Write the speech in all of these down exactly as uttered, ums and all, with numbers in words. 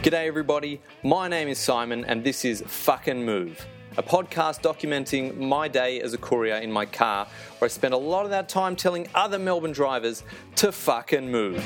G'day everybody, my name is Simon and this is Fucking Move, a podcast documenting my day as a courier in my car where I spend a lot of that time telling other Melbourne drivers to fucking move.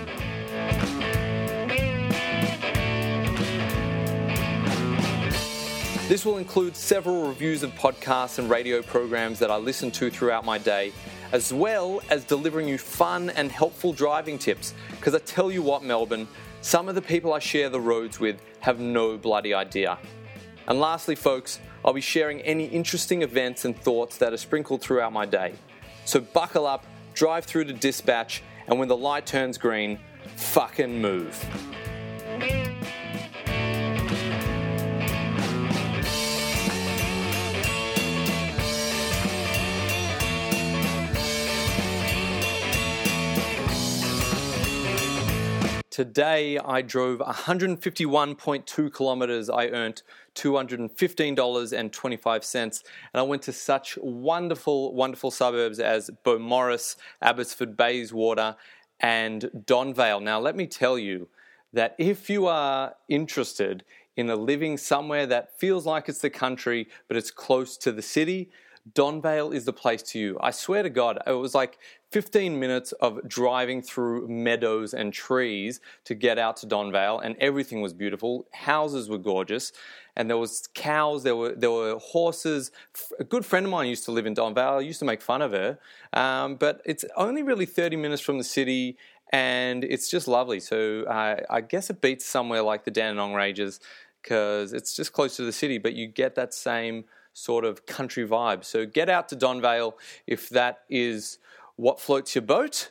This will include several reviews of podcasts and radio programs that I listen to throughout my day, as well as delivering you fun and helpful driving tips, because I tell you what, Melbourne, some of the people I share the roads with have no bloody idea. And lastly, folks, I'll be sharing any interesting events and thoughts that are sprinkled throughout my day. So buckle up, drive through to dispatch, and when the light turns green, fucking move. Today, I drove one hundred fifty-one point two kilometres. I earned two hundred fifteen dollars and twenty-five cents. And I went to such wonderful, wonderful suburbs as Beaumaris, Abbotsford, Bayswater, and Don Vale. Now, let me tell you that if you are interested in a living somewhere that feels like it's the country, but it's close to the city, Don Vale is the place to you. I swear to God, it was like fifteen minutes of driving through meadows and trees to get out to Don Vale, and everything was beautiful. Houses were gorgeous, and there was cows, there were there were horses. A good friend of mine used to live in Don Vale. I used to make fun of her, um, but it's only really thirty minutes from the city, and it's just lovely. So uh, I guess it beats somewhere like the Dandenong Ranges because it's just close to the city, but you get that same sort of country vibe. So get out to Don Vale if that is what floats your boat.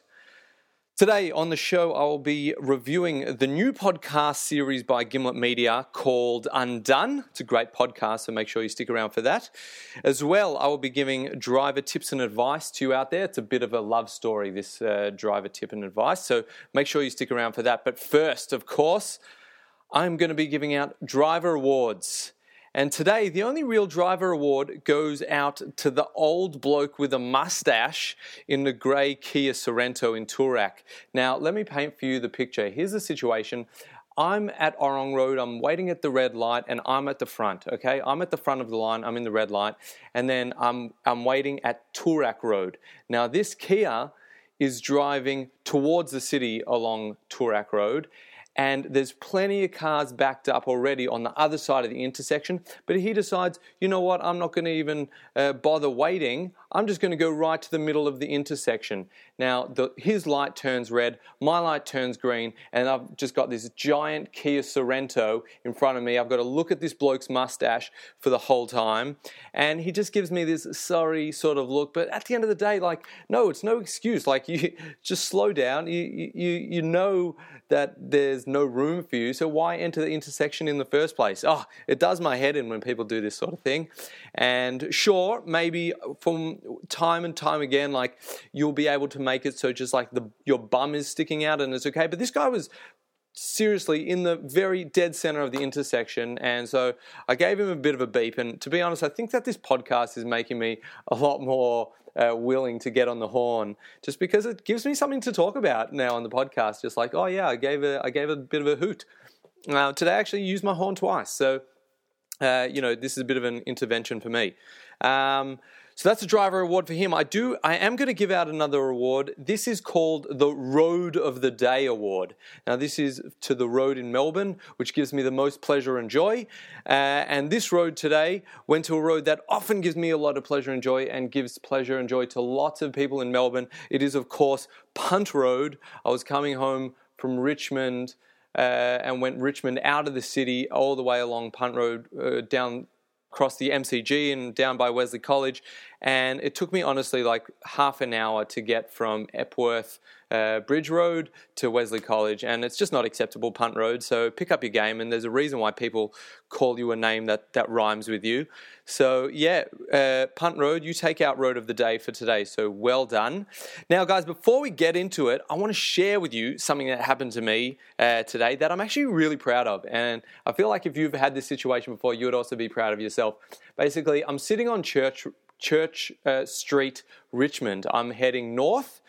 Today on the show, I will be reviewing the new podcast series by Gimlet Media called Undone. It's a great podcast, so make sure you stick around for that. As well, I will be giving driver tips and advice to you out there. It's a bit of a love story, this uh, driver tip and advice, so make sure you stick around for that. But first, of course, I'm going to be giving out driver awards. And today, the only real driver award goes out to the old bloke with a mustache in the grey Kia Sorento in Toorak. Now, let me paint for you the picture. Here's the situation. I'm at Orrong Road, I'm waiting at the red light, and I'm at the front, okay? I'm at the front of the line, I'm in the red light, and then I'm, I'm waiting at Toorak Road. Now, this Kia is driving towards the city along Toorak Road, and there's plenty of cars backed up already on the other side of the intersection, but he decides, you know what, I'm not going to even uh, bother waiting, I'm just going to go right to the middle of the intersection. Now, the, his light turns red, my light turns green, and I've just got this giant Kia Sorento in front of me. I've got to look at this bloke's mustache for the whole time, and he just gives me this sorry sort of look, but at the end of the day, like, no, it's no excuse. Like, you just slow down, you, you, you know that there's no room for you, so why enter the intersection in the first place? Oh, it does my head in when people do this sort of thing. And sure, maybe from time and time again, like, you'll be able to make it so just like the your bum is sticking out and it's okay. But this guy was seriously in the very dead center of the intersection, and so I gave him a bit of a beep. And to be honest, I think that this podcast is making me a lot more uh, willing to get on the horn, just because it gives me something to talk about now on the podcast. Just like, oh yeah, I gave a I gave a bit of a hoot. Now today I actually used my horn twice, so uh, you know, this is a bit of an intervention for me. Um, So that's a driver award for him. I do. I am going to give out another award. This is called the Road of the Day Award. Now, this is to the road in Melbourne, which gives me the most pleasure and joy. Uh, and this road today went to a road that often gives me a lot of pleasure and joy and gives pleasure and joy to lots of people in Melbourne. It is, of course, Punt Road. I was coming home from Richmond uh, and went Richmond out of the city all the way along Punt Road uh, down across the M C G and down by Wesley College, and it took me honestly like half an hour to get from Epworth uh, Bridge Road to Wesley College, and it's just not acceptable, Punt Road, so pick up your game, and there's a reason why people call you a name that, that rhymes with you. So yeah, uh, Punt Road, you take out Road of the Day for today, so well done. Now guys, before we get into it, I want to share with you something that happened to me uh, today that I'm actually really proud of, and I feel like if you've had this situation before, you would also be proud of yourself. Basically, I'm sitting on Church Church uh, Street, Richmond. I'm heading north,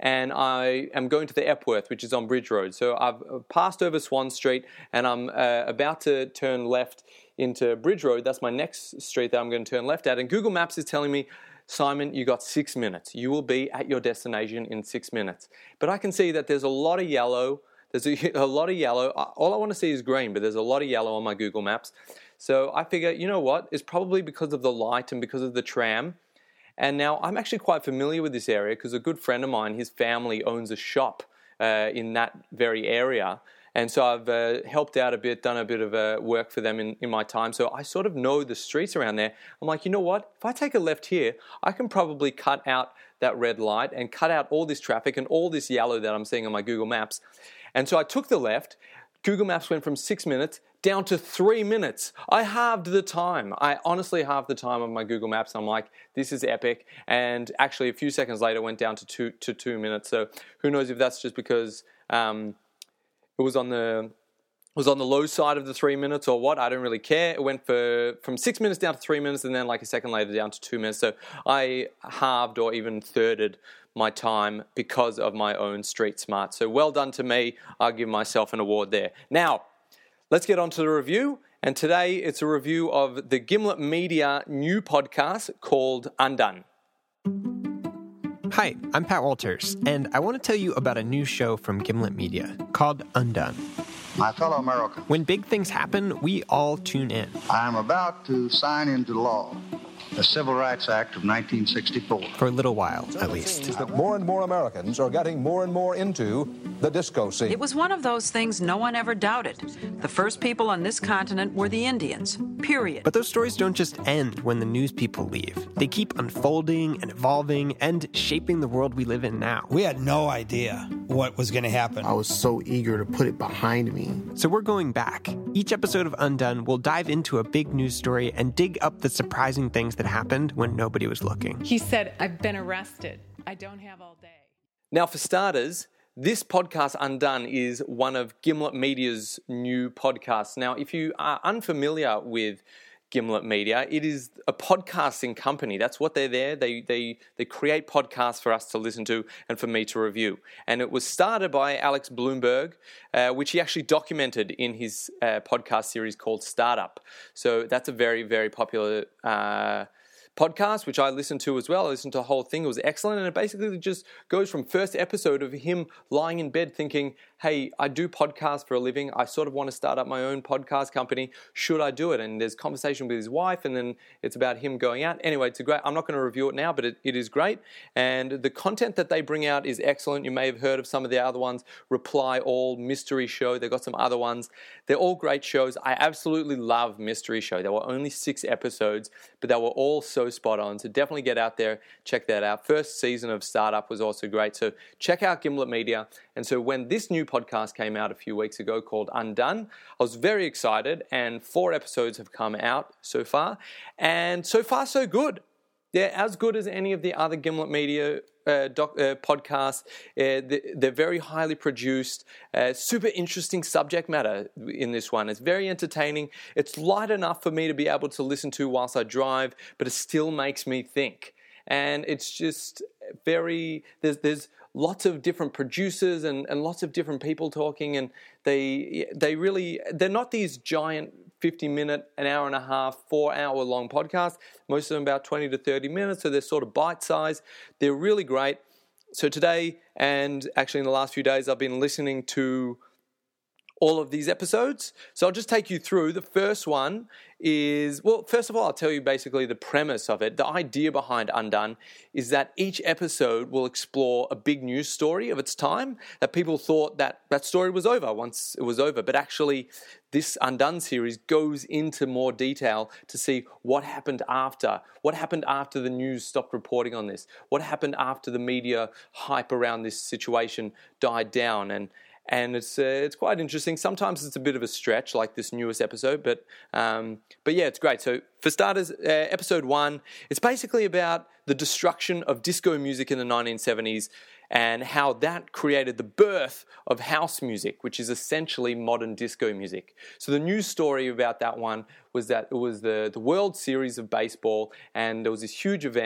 and I am going to the Epworth, which is on Bridge Road. So I've passed over Swan Street, and I'm uh, about to turn left into Bridge Road. That's my next street that I'm going to turn left at. And Google Maps is telling me, Simon, you got six minutes. You will be at your destination in six minutes. But I can see that there's a lot of yellow. There's a, a lot of yellow. All I want to see is green, but there's a lot of yellow on my Google Maps. So I figure, you know what? It's probably because of the light and because of the tram. And now I'm actually quite familiar with this area because a good friend of mine, his family owns a shop uh, in that very area. And so I've uh, helped out a bit, done a bit of uh, work for them in, in my time. So I sort of know the streets around there. I'm like, you know what? If I take a left here, I can probably cut out that red light and cut out all this traffic and all this yellow that I'm seeing on my Google Maps. And so I took the left. Google Maps went from six minutes down to three minutes. I halved the time. I honestly halved the time on my Google Maps. I'm like, this is epic. And actually, a few seconds later, it went down to two to two minutes. So who knows if that's just because um, it was on the it was on the low side of the three minutes or what. I don't really care. It went for from six minutes down to three minutes, and then like a second later down to two minutes. So I halved or even thirded my time because of my own street smart. So well done to me. I'll give myself an award there. Now, let's get on to the review. And today it's a review of the Gimlet Media new podcast called Undone. Hi, I'm Pat Walters, and I want to tell you about a new show from Gimlet Media called Undone. My fellow Americans, when big things happen, we all tune in. I am about to sign into law the Civil Rights Act of nineteen sixty-four. For a little while, at least. That more and more Americans are getting more and more into the disco scene. It was one of those things no one ever doubted. The first people on this continent were the Indians, period. But those stories don't just end when the news people leave. They keep unfolding and evolving and shaping the world we live in now. We had no idea what was going to happen. I was so eager to put it behind me. So we're going back. Each episode of Undone will dive into a big news story and dig up the surprising things that happened when nobody was looking. He said, I've been arrested. I don't have all day. Now, for starters, this podcast, Undone, is one of Gimlet Media's new podcasts. Now, if you are unfamiliar with Gimlet Media, it is a podcasting company. That's what they're there. They they they create podcasts for us to listen to and for me to review. And it was started by Alex Blumberg, uh, which he actually documented in his uh, podcast series called Startup. So that's a very, very popular uh podcast, which I listened to as well. I listened to the whole thing. It was excellent. And it basically just goes from first episode of him lying in bed thinking, hey, I do podcasts for a living. I sort of want to start up my own podcast company. Should I do it? And there's conversation with his wife, and then it's about him going out. Anyway, it's a great, I'm not going to review it now, but it, it is great. And the content that they bring out is excellent. You may have heard of some of the other ones. Reply All, Mystery Show. They've got some other ones. They're all great shows. I absolutely love Mystery Show. There were only six episodes, but they were all so spot on. So definitely get out there, check that out. First season of Startup was also great. So check out Gimlet Media. And so when this new podcast came out a few weeks ago called Undone, I was very excited, and four episodes have come out so far. And so far, so good. They're as good as any of the other Gimlet Media uh, doc, uh, podcasts. Uh, they're very highly produced, uh, super interesting subject matter in this one. It's very entertaining. It's light enough for me to be able to listen to whilst I drive, but it still makes me think. And it's just very, there's there's lots of different producers and, and lots of different people talking, and they they really, they're not these giant fifty minute, an hour and a half, four hour long podcasts. Most of them about twenty to thirty minutes, so they're sort of bite size. They're really great. So today, and actually in the last few days, I've been listening to all of these episodes. So I'll just take you through. The first one is, well, first of all, I'll tell you basically the premise of it. The idea behind Undone is that each episode will explore a big news story of its time that people thought that that story was over once it was over. But actually, this Undone series goes into more detail to see what happened after. What happened after the news stopped reporting on this? What happened after the media hype around this situation died down? And And it's uh, it's quite interesting. Sometimes it's a bit of a stretch, like this newest episode, but um, but yeah, it's great. So for starters, uh, episode one, it's basically about the destruction of disco music in the nineteen seventies and how that created the birth of house music, which is essentially modern disco music. So the news story about that one was that it was the, the World Series of baseball, and there was this huge event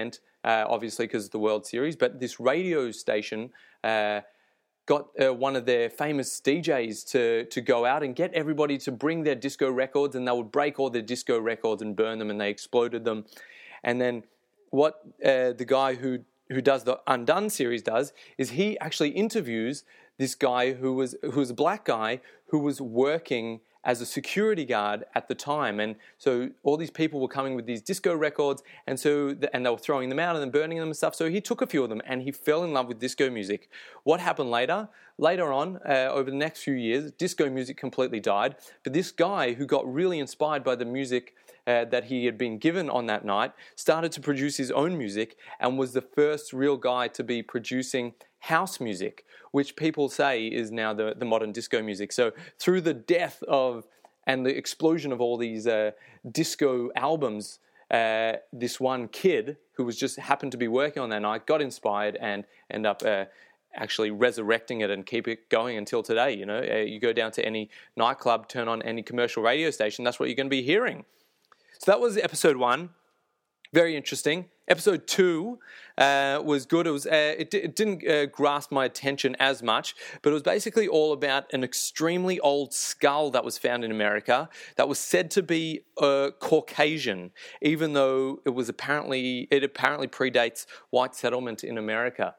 uh, obviously because of the World Series, but this radio station uh, got uh, one of their famous D Js to to go out and get everybody to bring their disco records, and they would break all their disco records and burn them, and they exploded them. And then what uh, the guy who who does the Undone series does is he actually interviews this guy who was who was a black guy who was working as a security guard at the time. And so all these people were coming with these disco records, and so the, and they were throwing them out and then burning them and stuff. So he took a few of them and he fell in love with disco music. What happened later? Later on, uh, over the next few years, disco music completely died. But this guy who got really inspired by the music uh, that he had been given on that night started to produce his own music and was the first real guy to be producing house music, which people say is now the, the modern disco music. So through the death of and the explosion of all these uh, disco albums, uh, this one kid who was just happened to be working on that night got inspired and ended up uh, actually resurrecting it and keep it going until today. You know, uh, you go down to any nightclub, turn on any commercial radio station, that's what you're going to be hearing. So that was episode one. Very interesting. Episode two uh, was good. It was uh, it, it didn't uh, grasp my attention as much, but it was basically all about an extremely old skull that was found in America that was said to be uh, Caucasian, even though it was apparently it apparently predates white settlement in America.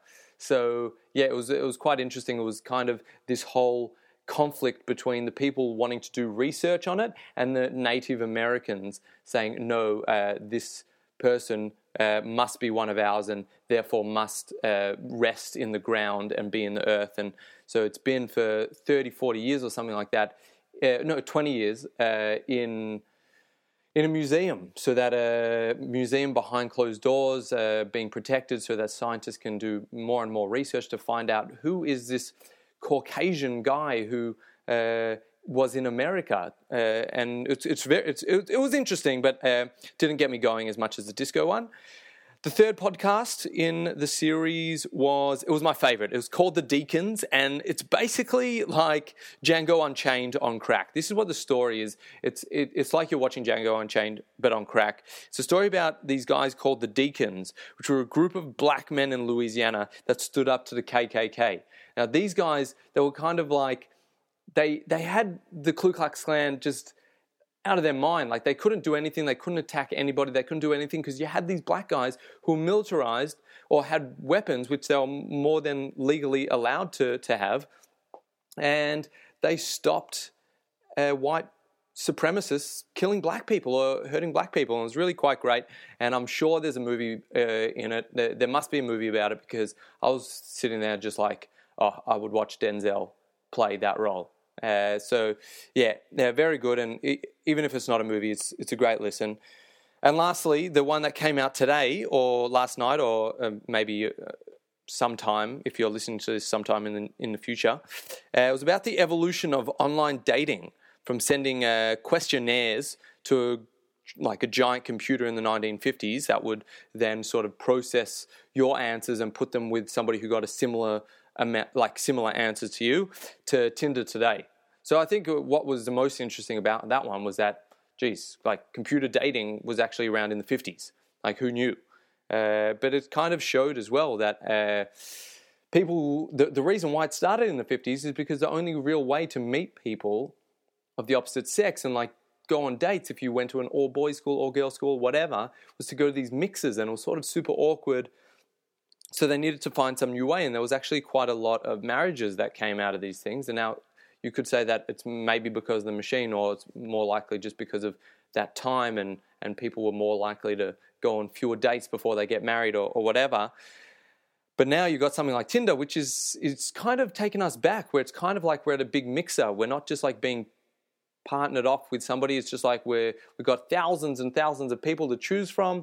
So yeah, it was it was quite interesting. It was kind of this whole conflict between the people wanting to do research on it and the Native Americans saying no, uh, this person uh, must be one of ours and therefore must uh, rest in the ground and be in the earth. And so it's been for thirty, forty years or something like that, uh, no, twenty years uh, in in a museum, so that a museum behind closed doors uh, being protected so that scientists can do more and more research to find out who is this Caucasian guy who uh, was in America, uh, and it's it's very it's, it, it was interesting, but uh, didn't get me going as much as the disco one. The third podcast in the series was it was my favorite. It was called The Deacons, and it's basically like Django Unchained on crack. This is what the story is. It's it, it's like you're watching Django Unchained, but on crack. It's a story about these guys called the Deacons, which were a group of black men in Louisiana that stood up to the K K K. Now these guys, they were kind of like they they had the Ku Klux Klan just out of their mind. Like they couldn't do anything, they couldn't attack anybody, they couldn't do anything because you had these black guys who were militarized or had weapons which they were more than legally allowed to, to have, and they stopped uh, white supremacists killing black people or hurting black people, and it was really quite great. And I'm sure there's a movie uh, in it. There, there must be a movie about it because I was sitting there just like, oh, I would watch Denzel play that role. Uh, so, yeah, they're very good, and it, even if it's not a movie, it's it's a great listen. And lastly, the one that came out today, or last night, or uh, maybe uh, sometime, if you're listening to this sometime in the, in the future, uh, it was about the evolution of online dating, from sending uh, questionnaires to a, like a giant computer in the nineteen fifties that would then sort of process your answers and put them with somebody who got a similar amount, like similar answers to you, to Tinder today. So I think what was the most interesting about that one was that, geez, like computer dating was actually around in the fifties. Like who knew? Uh, but it kind of showed as well that uh, people, the, the reason why it started in the fifties is because the only real way to meet people of the opposite sex and like go on dates, if you went to an all boys school, all girls school, whatever, was to go to these mixes, and it was sort of super awkward. So they needed to find some new way, and there was actually quite a lot of marriages that came out of these things. And now you could say that it's maybe because of the machine, or it's more likely just because of that time, and, and people were more likely to go on fewer dates before they get married or, or whatever. But now you've got something like Tinder, which is it's kind of taken us back, where it's kind of like we're at a big mixer. We're not just like being partnered off with somebody. It's just like we're, we've got thousands and thousands of people to choose from,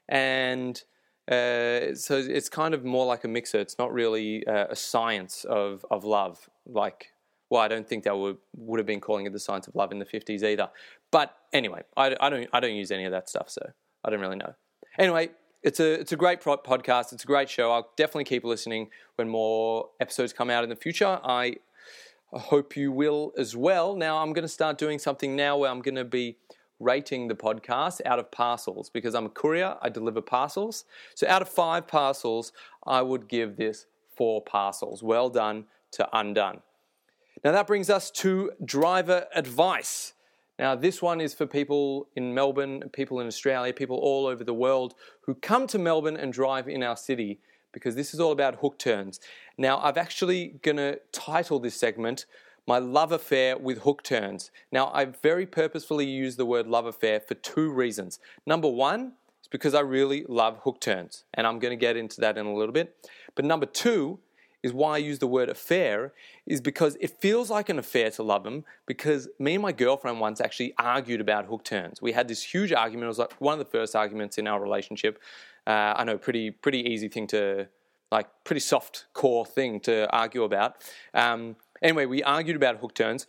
and Uh, so it's kind of more like a mixer. It's not really uh, a science of, of love. Like, well, I don't think they would would have been calling it the science of love in the fifties either. But anyway, I, I don't I don't use any of that stuff, so I don't really know. Anyway, it's a it's a great podcast. It's a great show. I'll definitely keep listening when more episodes come out in the future. I hope you will as well. Now I'm going to start doing something now where I'm going to be rating the podcast out of parcels because I'm a courier, I deliver parcels. So out of five parcels, I would give this four parcels. Well done to Undone. Now that brings us to driver advice. Now this one is for people in Melbourne, people in Australia, people all over the world who come to Melbourne and drive in our city because this is all about hook turns. Now I'm actually going to title this segment My Love Affair with Hook Turns. Now I very purposefully use the word love affair for two reasons. Number one is because I really love hook turns and I'm going to get into that in a little bit. But number two is why I use the word affair is because it feels like an affair to love them because me and my girlfriend once actually argued about hook turns. We had this huge argument. It was like one of the first arguments in our relationship. Uh, I know, pretty pretty easy thing to, like pretty soft core thing to argue about. Um, anyway, we argued about hook turns.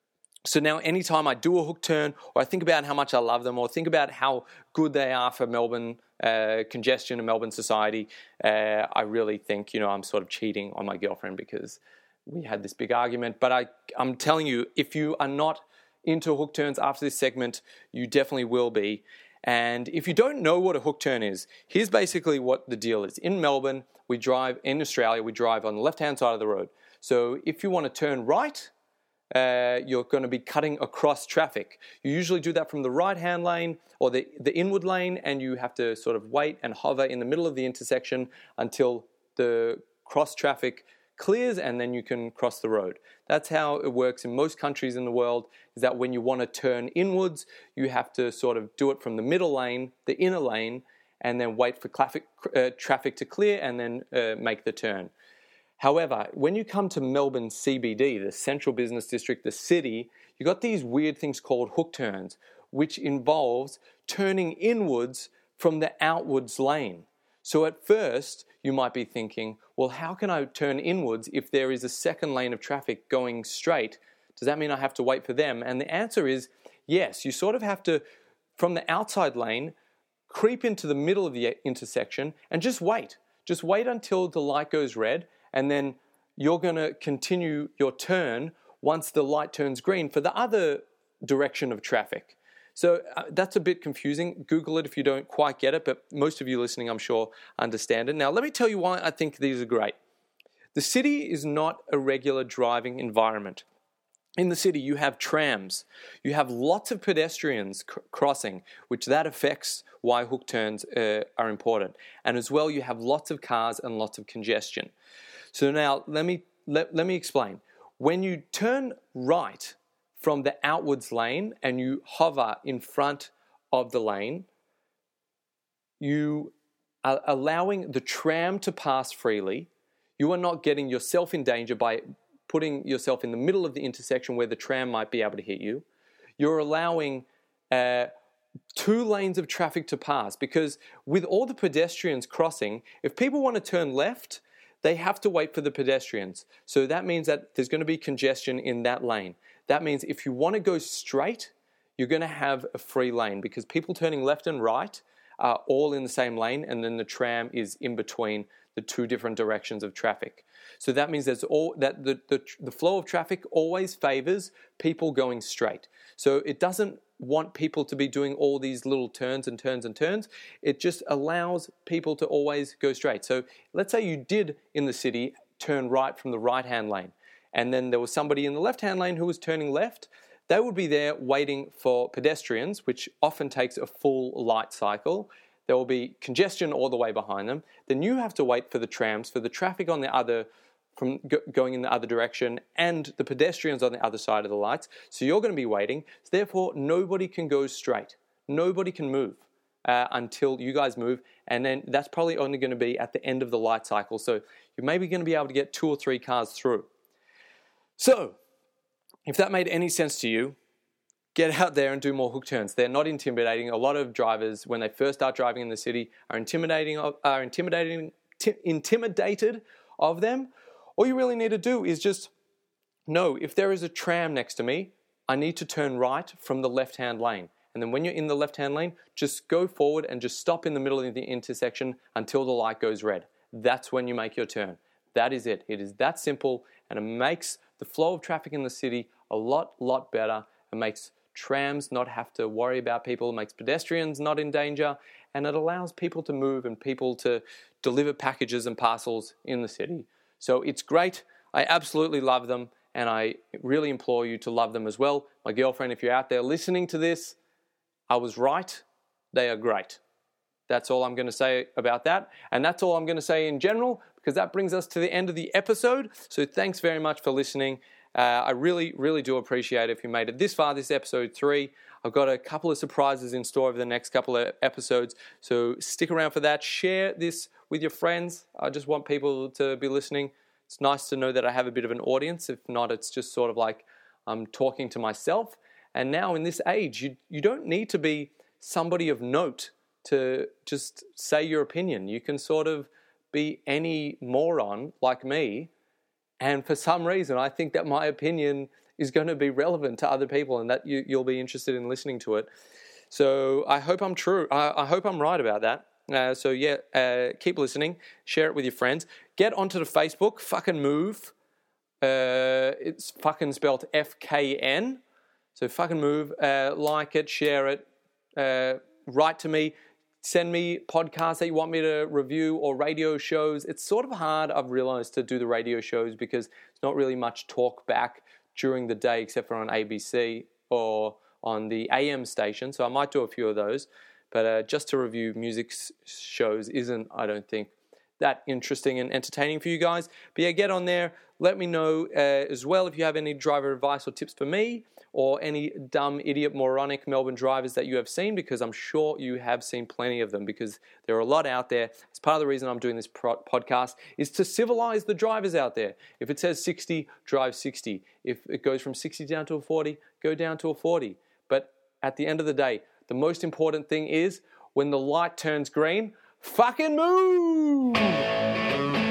So now anytime I do a hook turn or I think about how much I love them or think about how good they are for Melbourne uh, congestion and Melbourne society, uh, I really think, you know, I'm sort of cheating on my girlfriend because we had this big argument. But I, I'm telling you, if you are not into hook turns after this segment, you definitely will be. And if you don't know what a hook turn is, here's basically what the deal is. In Melbourne, we drive, in Australia, we drive on the left-hand side of the road. So if you want to turn right, Uh, you're going to be cutting across traffic. You usually do that from the right-hand lane or the, the inward lane, and you have to sort of wait and hover in the middle of the intersection until the cross traffic clears, and then you can cross the road. That's how it works in most countries in the world, is that when you want to turn inwards, you have to sort of do it from the middle lane, the inner lane, and then wait for traffic, uh, traffic to clear and then uh, make the turn. However, when you come to Melbourne C B D, the Central Business District, the city, you've got these weird things called hook turns, which involves turning inwards from the outwards lane. So at first, you might be thinking, well, how can I turn inwards if there is a second lane of traffic going straight? Does that mean I have to wait for them? And the answer is yes. You sort of have to, from the outside lane, creep into the middle of the intersection and just wait. Just wait until the light goes red, and then you're going to continue your turn once the light turns green for the other direction of traffic. So uh, that's a bit confusing. Google it if you don't quite get it, but most of you listening, I'm sure, understand it. Now, let me tell you why I think these are great. The city is not a regular driving environment. In the city, you have trams. You have lots of pedestrians c- crossing, which that affects why hook turns uh, are important. And as well, you have lots of cars and lots of congestion. So now, let me let, let me explain. When you turn right from the outwards lane and you hover in front of the lane, you are allowing the tram to pass freely. You are not getting yourself in danger by putting yourself in the middle of the intersection where the tram might be able to hit you. You're allowing uh, two lanes of traffic to pass, because with all the pedestrians crossing, if people want to turn left, they have to wait for the pedestrians. So that means that there's going to be congestion in that lane. That means if you want to go straight, you're going to have a free lane, because people turning left and right are all in the same lane, and then the tram is in between the two different directions of traffic. So that means there's all that the, the, the flow of traffic always favors people going straight. So it doesn't want people to be doing all these little turns and turns and turns. It just allows people to always go straight. So let's say you did in the city turn right from the right-hand lane, and then there was somebody in the left-hand lane who was turning left. They would be there waiting for pedestrians, which often takes a full light cycle. There will be congestion all the way behind them. Then you have to wait for the trams, for the traffic on the other, from go, going in the other direction, and the pedestrians on the other side of the lights. So you're going to be waiting. So therefore, nobody can go straight. Nobody can move uh, until you guys move. And then that's probably only going to be at the end of the light cycle. So you're maybe going to be able to get two or three cars through. So if that made any sense to you, get out there and do more hook turns. They're not intimidating. A lot of drivers, when they first start driving in the city, are intimidating, are intimidating, t- intimidated of them. All you really need to do is just know, if there is a tram next to me, I need to turn right from the left-hand lane. And then when you're in the left-hand lane, just go forward and just stop in the middle of the intersection until the light goes red. That's when you make your turn. That is it. It is that simple, and it makes the flow of traffic in the city a lot, lot better. It makes trams not have to worry about people, it makes pedestrians not in danger, and it allows people to move and people to deliver packages and parcels in the city. So it's great. I absolutely love them, and I really implore you to love them as well. My girlfriend, if you're out there listening to this, I was right. They are great. That's all I'm going to say about that. And that's all I'm going to say in general, because that brings us to the end of the episode. So thanks very much for listening. Uh, I really, really do appreciate it if you made it this far, this episode three. I've got a couple of surprises in store over the next couple of episodes. So stick around for that. Share this with your friends. I just want people to be listening. It's nice to know that I have a bit of an audience. If not, it's just sort of like I'm talking to myself. And now in this age, you, you don't need to be somebody of note to just say your opinion. You can sort of be any moron like me, and for some reason I think that my opinion is going to be relevant to other people and that you, you'll be interested in listening to it. So I hope I'm true. I, I hope I'm right about that. Uh, so yeah, uh, keep listening. Share it with your friends. Get onto the Facebook. Fucking move. Uh, it's fucking spelled F K N. So fucking move. Uh, like it. Share it. Uh, write to me. Send me podcasts that you want me to review or radio shows. It's sort of hard, I've realized, to do the radio shows because there's not really much talk back during the day except for on A B C or on the A M station. So I might do a few of those. But uh, just to review music shows isn't, I don't think, that interesting and entertaining for you guys. But yeah, get on there. Let me know uh, as well if you have any driver advice or tips for me or any dumb, idiot, moronic Melbourne drivers that you have seen, because I'm sure you have seen plenty of them because there are a lot out there. It's part of the reason I'm doing this pro- podcast is to civilize the drivers out there. If it says sixty, drive sixty. If it goes from sixty down to a forty, go down to a forty. But at the end of the day, the most important thing is when the light turns green, fucking move!